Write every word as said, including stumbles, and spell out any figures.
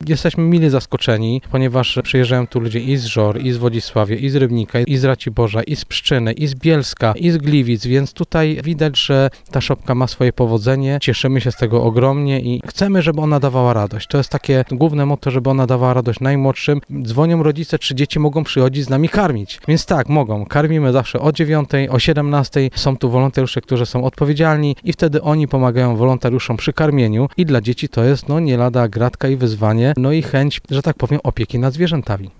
jesteśmy mile zaskoczeni, ponieważ przyjeżdżają tu ludzie i z Żor, i z Wodzisławia, i z Rybnika, i z Raciborza, i z Pszczyny, i z Bielska, i z Gliwic, więc tutaj widać, że ta szopka ma swoje powodzenie. Cieszymy się z tego ogromnie i chcemy, żeby ona dawała radość. To jest takie główne motto, żeby ona dawała radość najmłodszym. Dzwonią rodzice, czy dzieci mogą przychodzić z nami karmić. Więc tak, mogą. Karmimy zawsze o dziewiątej, o siedemnastej. Są tu wolontariusze, którzy są odpowiedzialni i wtedy oni pomagają wolontariuszom przy karmieniu i dla dzieci to jest no nie lada gratka i wyzwanie, no i chęć, że tak powiem, opieki nad zwierzętami.